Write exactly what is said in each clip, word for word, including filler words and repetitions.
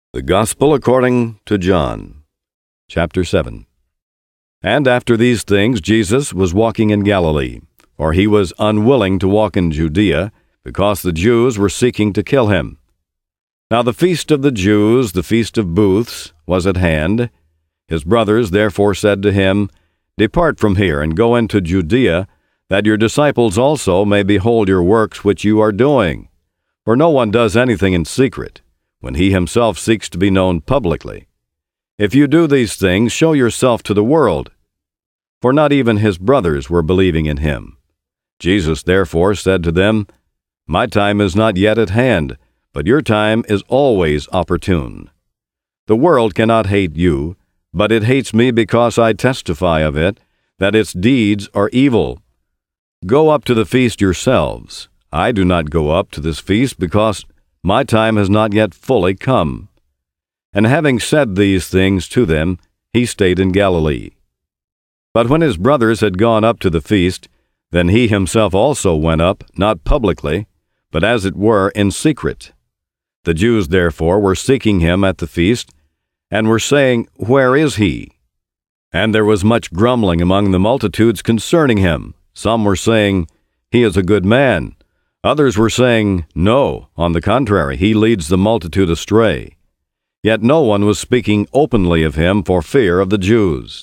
The Gospel according to John, chapter seven. And after these things Jesus was walking in Galilee, for he was unwilling to walk in Judea, because the Jews were seeking to kill him. Now the feast of the Jews, the feast of booths, was at hand. His brothers therefore said to him, Depart from here, and go into Judea, that your disciples also may behold your works which you are doing. For no one does anything in secret, when he himself seeks to be known publicly. If you do these things, show yourself to the world. For not even his brothers were believing in him. Jesus therefore said to them, My time is not yet at hand, but your time is always opportune. The world cannot hate you, but it hates me because I testify of it, that its deeds are evil. Go up to the feast yourselves. I do not go up to this feast because my time has not yet fully come. And having said these things to them, he stayed in Galilee. But when his brothers had gone up to the feast, then he himself also went up, not publicly, but as it were in secret. The Jews therefore were seeking him at the feast, and were saying, Where is he? And there was much grumbling among the multitudes concerning him. Some were saying, He is a good man. Others were saying, No, on the contrary, he leads the multitude astray. Yet no one was speaking openly of him for fear of the Jews.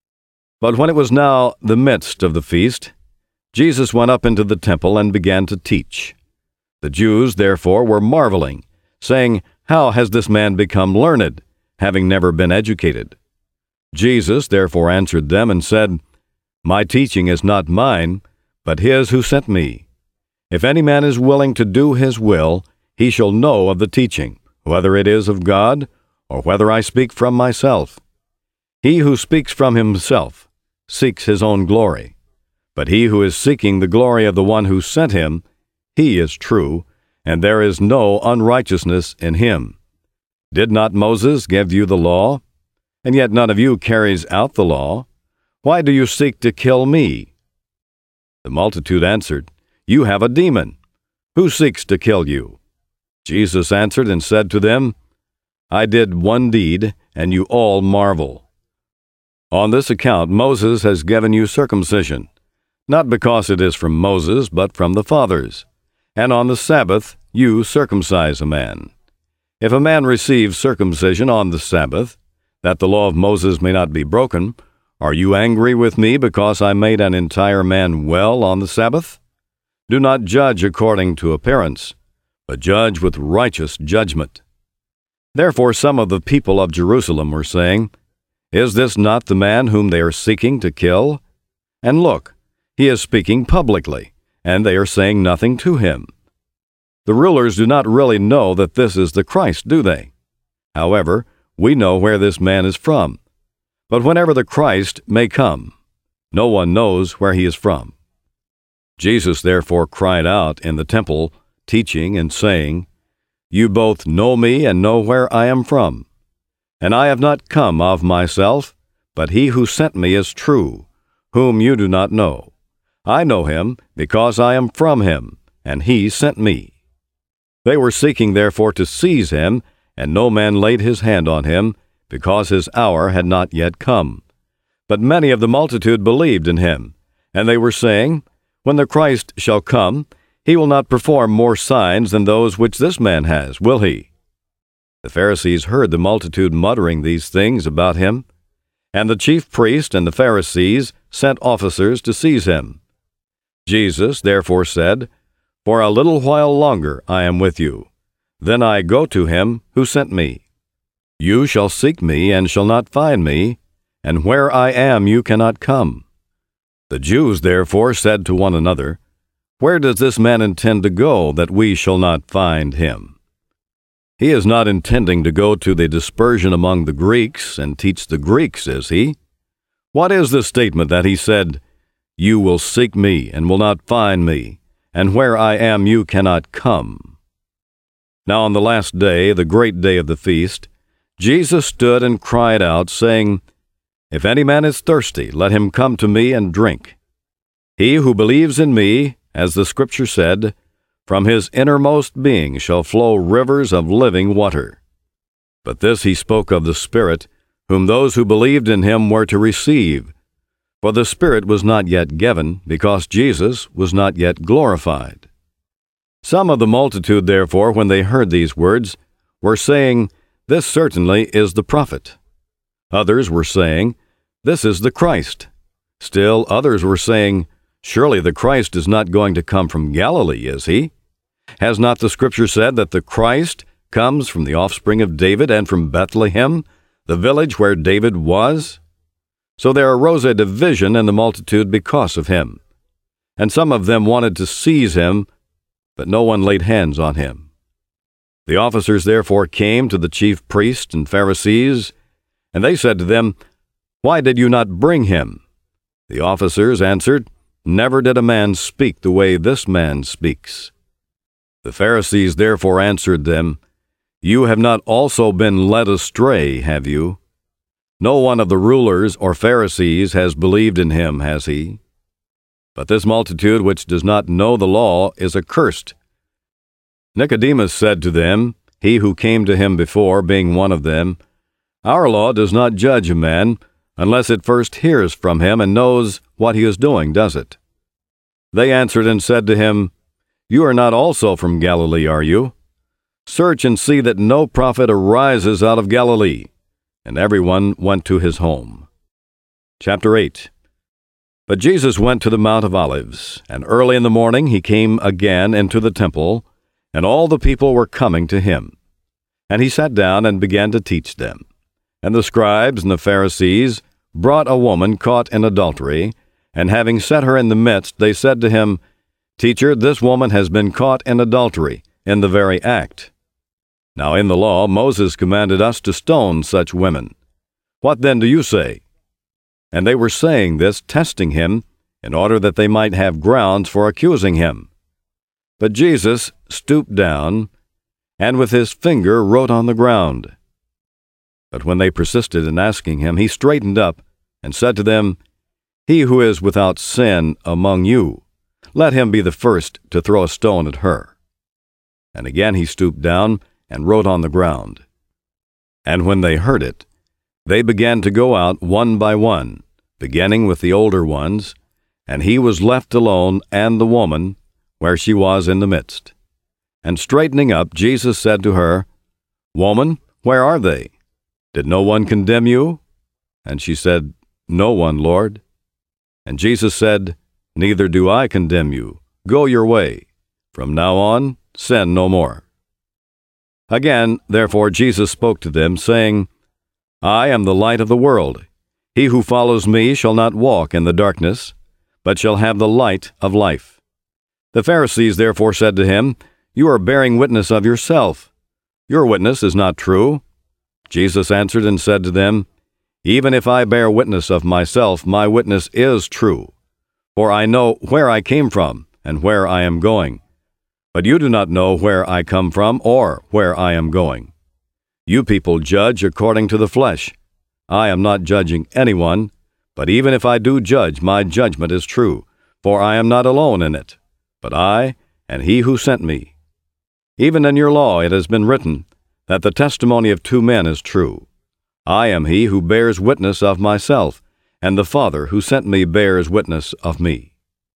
But when it was now the midst of the feast, Jesus went up into the temple and began to teach. The Jews therefore were marveling, saying, How has this man become learned, having never been educated? Jesus therefore answered them and said, My teaching is not mine, but his who sent me. If any man is willing to do his will, he shall know of the teaching, whether it is of God, or whether I speak from myself. He who speaks from himself seeks his own glory, but he who is seeking the glory of the one who sent him, he is true, and there is no unrighteousness in him. Did not Moses give you the law? And yet none of you carries out the law. Why do you seek to kill me? The multitude answered, You have a demon. Who seeks to kill you? Jesus answered and said to them, I did one deed, and you all marvel. On this account Moses has given you circumcision, not because it is from Moses, but from the fathers. And on the Sabbath you circumcise a man. If a man receives circumcision on the Sabbath, that the law of Moses may not be broken, are you angry with me because I made an entire man well on the Sabbath? Do not judge according to appearance, but judge with righteous judgment. Therefore some of the people of Jerusalem were saying, Is this not the man whom they are seeking to kill? And look, he is speaking publicly, and they are saying nothing to him. The rulers do not really know that this is the Christ, do they? However, we know where this man is from. But whenever the Christ may come, no one knows where he is from. Jesus therefore cried out in the temple, teaching and saying, You both know me and know where I am from. And I have not come of myself, but he who sent me is true, whom you do not know. I know him because I am from him, and he sent me. They were seeking therefore to seize him, and no man laid his hand on him, because his hour had not yet come. But many of the multitude believed in him, and they were saying, When the Christ shall come, he will not perform more signs than those which this man has, will he? The Pharisees heard the multitude muttering these things about him, and the chief priest and the Pharisees sent officers to seize him. Jesus therefore said, For a little while longer I am with you. Then I go to him who sent me. You shall seek me and shall not find me, and where I am you cannot come. The Jews therefore said to one another, Where does this man intend to go, that we shall not find him? He is not intending to go to the dispersion among the Greeks and teach the Greeks, is he? What is the statement that he said, You will seek me and will not find me, and where I am you cannot come? Now on the last day, the great day of the feast, Jesus stood and cried out, saying, If any man is thirsty, let him come to me and drink. He who believes in me, as the Scripture said, from his innermost being shall flow rivers of living water. But this he spoke of the Spirit, whom those who believed in him were to receive. For the Spirit was not yet given, because Jesus was not yet glorified. Some of the multitude, therefore, when they heard these words, were saying, "This certainly is the prophet." Others were saying, "This is the Christ." Still others were saying, "Surely the Christ is not going to come from Galilee, is he? Has not the Scripture said that the Christ comes from the offspring of David and from Bethlehem, the village where David was?" So there arose a division in the multitude because of him. And some of them wanted to seize him, but no one laid hands on him. The officers therefore came to the chief priests and Pharisees, and they said to them, "Why did you not bring him?" The officers answered, "Never did a man speak the way this man speaks." The Pharisees therefore answered them, "You have not also been led astray, have you? No one of the rulers or Pharisees has believed in him, has he? But this multitude which does not know the law is accursed." Nicodemus said to them, he who came to him before, being one of them, "Our law does not judge a man unless it first hears from him and knows what he is doing, does it?" They answered and said to him, "You are not also from Galilee, are you? Search and see that no prophet arises out of Galilee." And everyone went to his home. Chapter eight. But Jesus went to the Mount of Olives, and early in the morning he came again into the temple, and all the people were coming to him. And he sat down and began to teach them. And the scribes and the Pharisees brought a woman caught in adultery, and having set her in the midst, they said to him, "Teacher, this woman has been caught in adultery, in the very act. Now in the law Moses commanded us to stone such women. What then do you say?" And they were saying this, testing him, in order that they might have grounds for accusing him. But Jesus stooped down, and with his finger wrote on the ground. But when they persisted in asking him, he straightened up and said to them, "He who is without sin among you, let him be the first to throw a stone at her." And again he stooped down and wrote on the ground. And when they heard it, they began to go out one by one, beginning with the older ones, and he was left alone and the woman, where she was in the midst. And straightening up, Jesus said to her, "Woman, where are they? Did no one condemn you?" And she said, "No one, Lord." And Jesus said, "Neither do I condemn you. Go your way. From now on, sin no more." Again, therefore, Jesus spoke to them, saying, "I am the light of the world. He who follows me shall not walk in the darkness, but shall have the light of life." The Pharisees therefore said to him, "You are bearing witness of yourself. Your witness is not true." Jesus answered and said to them, "Even if I bear witness of myself, my witness is true. For I know where I came from and where I am going. But you do not know where I come from or where I am going. You people judge according to the flesh. I am not judging anyone, but even if I do judge, my judgment is true, for I am not alone in it, but I and he who sent me. Even in your law it has been written that the testimony of two men is true. I am he who bears witness of myself, and the Father who sent me bears witness of me."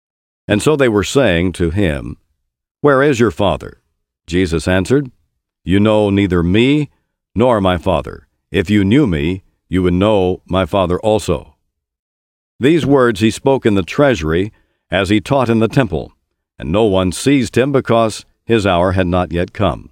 And so they were saying to him, "Where is your Father?" Jesus answered, "You know neither me nor my Father. If you knew me, you would know my Father also." These words he spoke in the treasury as he taught in the temple, and no one seized him because his hour had not yet come.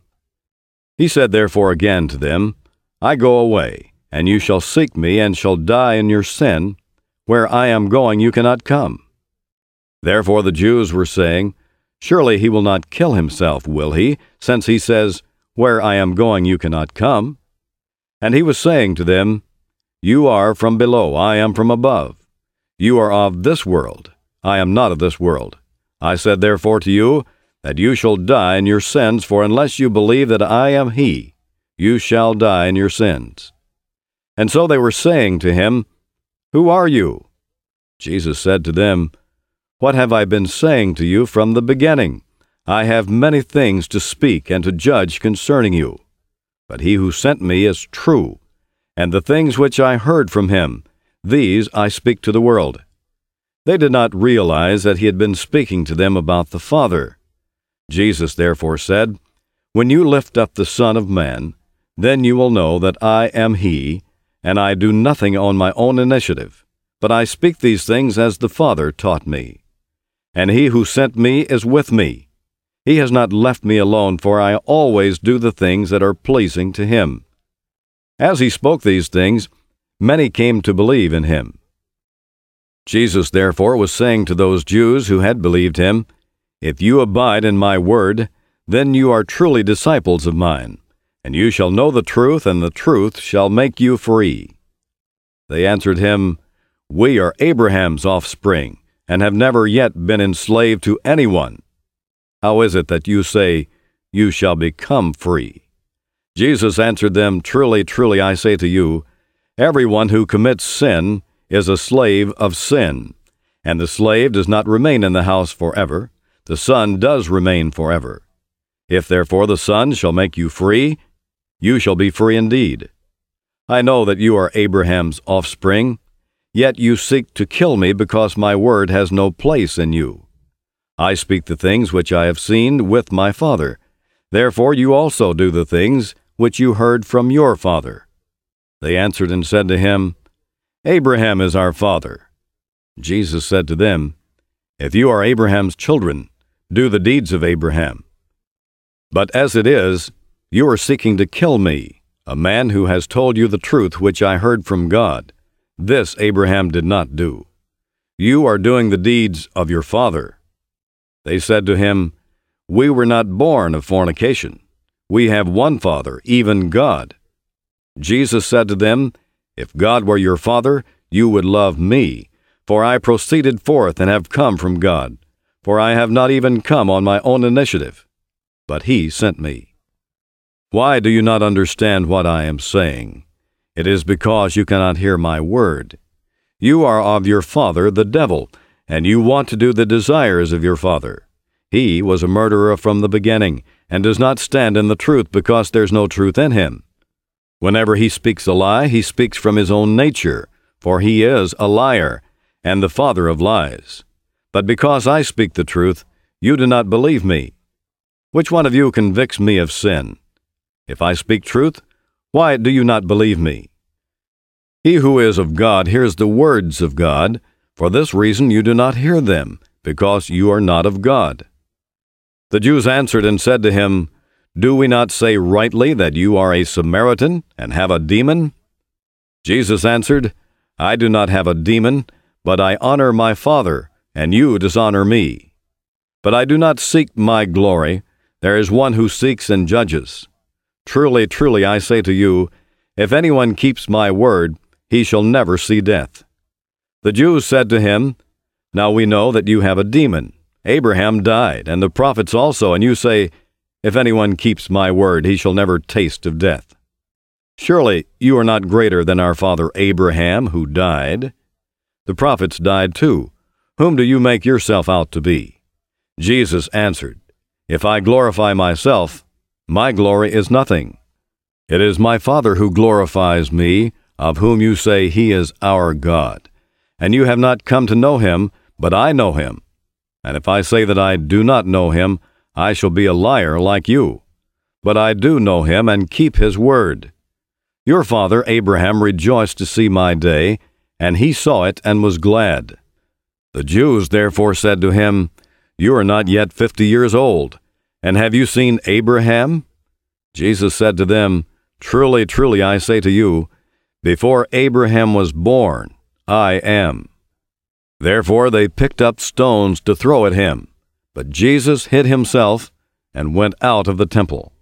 He said therefore again to them, "I go away, and you shall seek me and shall die in your sin. Where I am going you cannot come." Therefore the Jews were saying, "Surely he will not kill himself, will he, since he says, 'Where I am going you cannot come'?" And he was saying to them, "You are from below, I am from above. You are of this world, I am not of this world. I said therefore to you, that you shall die in your sins, for unless you believe that I am he, you shall die in your sins." And so they were saying to him, "Who are you?" Jesus said to them, "What have I been saying to you from the beginning? I have many things to speak and to judge concerning you. but he who sent me is true, and the things which I heard from him, these I speak to the world." They did not realize that he had been speaking to them about the Father. Jesus therefore said, "When you lift up the Son of Man, then you will know that I am he, and I do nothing on my own initiative, but I speak these things as the Father taught me. And he who sent me is with me. He has not left me alone, for I always do the things that are pleasing to him." As he spoke these things, many came to believe in him. Jesus therefore was saying to those Jews who had believed him, "If you abide in my word, then you are truly disciples of mine, and you shall know the truth, and the truth shall make you free." They answered him, "We are Abraham's offspring, and have never yet been enslaved to anyone. How is it that you say, 'You shall become free'?" Jesus answered them, "Truly, truly, I say to you, everyone who commits sin is a slave of sin. And the slave does not remain in the house forever. The Son does remain forever. If therefore the Son shall make you free, you shall be free indeed. I know that you are Abraham's offspring, yet you seek to kill me because my word has no place in you. I speak the things which I have seen with my Father. Therefore you also do the things which you heard from your father." They answered and said to him, "Abraham is our father." Jesus said to them, "If you are Abraham's children, do the deeds of Abraham. But as it is, you are seeking to kill me, a man who has told you the truth which I heard from God. This Abraham did not do. You are doing the deeds of your father." They said to him, "We were not born of fornication. We have one Father, even God." Jesus said to them, "If God were your Father, you would love me, for I proceeded forth and have come from God, for I have not even come on my own initiative, but he sent me. Why do you not understand what I am saying? It is because you cannot hear my word. You are of your father, the devil, and you want to do the desires of your father. He was a murderer from the beginning, and does not stand in the truth because there's no truth in him. Whenever he speaks a lie, he speaks from his own nature, for he is a liar, and the father of lies. But because I speak the truth, you do not believe me. Which one of you convicts me of sin? If I speak truth, why do you not believe me? He who is of God hears the words of God. For this reason you do not hear them, because you are not of God." The Jews answered and said to him, "Do we not say rightly that you are a Samaritan and have a demon?" Jesus answered, "I do not have a demon, but I honor my Father, and you dishonor me. But I do not seek my glory. There is one who seeks and judges. Truly, truly, I say to you, if anyone keeps my word, he shall never see death." The Jews said to him, "Now we know that you have a demon. Abraham died, and the prophets also, and you say, 'If anyone keeps my word, he shall never taste of death.' Surely you are not greater than our father Abraham, who died. The prophets died too. Whom do you make yourself out to be?" Jesus answered, "If I glorify myself, my glory is nothing. It is my Father who glorifies me, of whom you say he is our God. And you have not come to know him, but I know him. And if I say that I do not know him, I shall be a liar like you. But I do know him and keep his word. Your father Abraham rejoiced to see my day, and he saw it and was glad." The Jews therefore said to him, "You are not yet fifty years old, and have you seen Abraham?" Jesus said to them, "Truly, truly, I say to you, before Abraham was born, I am." Therefore they picked up stones to throw at him, but Jesus hid himself and went out of the temple.